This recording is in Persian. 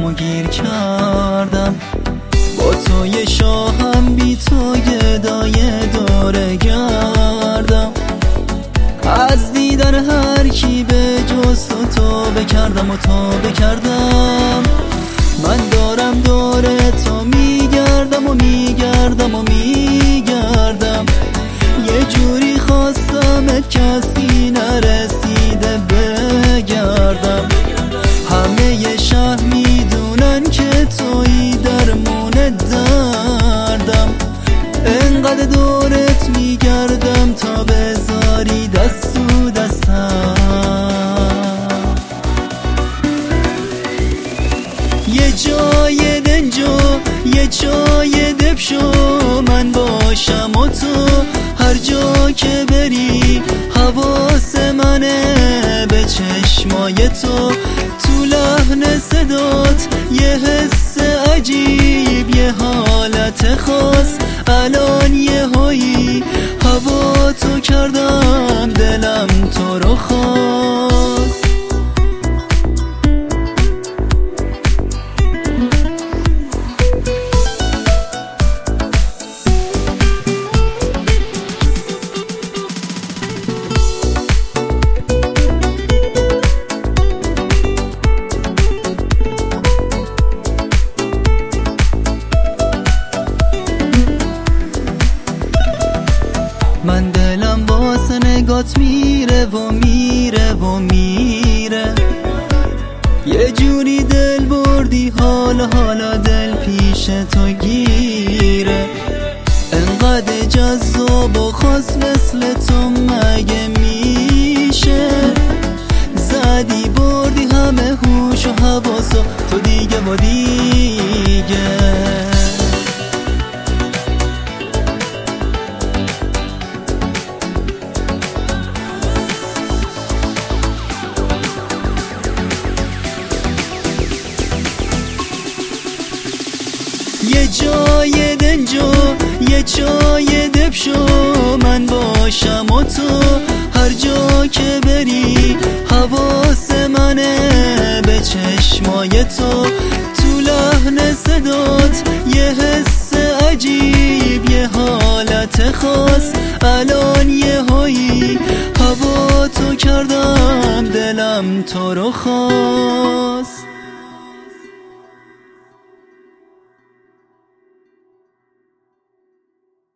و گیر کردم. با توی شاهم بی توی دایه دوره گردم. از دیدن هر کی به جز تو بکردم و تو بکردم. من دارم دور تو میگردم و میگردم و میگردم. یه جوری خواستمت کسی نرسیده بگردم. همه شهر میدونن که تویی درمون دردم. انقدر دورت میگردم تا بذاری دست تو دستم. یه جای دنجو یه جای دب شو من باشم و تو هر جا که بری حواس منه به چشمای تو. تو لحن صدات یه حس عجیب یه حالت خاص. الان یه هایی هوا تو کردم دلم تو رو خواست. من دلم واسه نگات میره و میره و میره. یه جوری دل بردی حالا دل پیش تو گیره. انقدر جذاب و خاص مثل تو مگه میشه؟ زدی بردی همه هوش و حواسو تو دیگه و دیگه. یه جای دنجو یه جای دب شو من باشم و تو هر جا که بری حواس منه به چشمای تو. تو لحن صدات یه حس عجیب یه حالت خاص. الان یه هایی هوا تو کردم دلم تو رو خواست.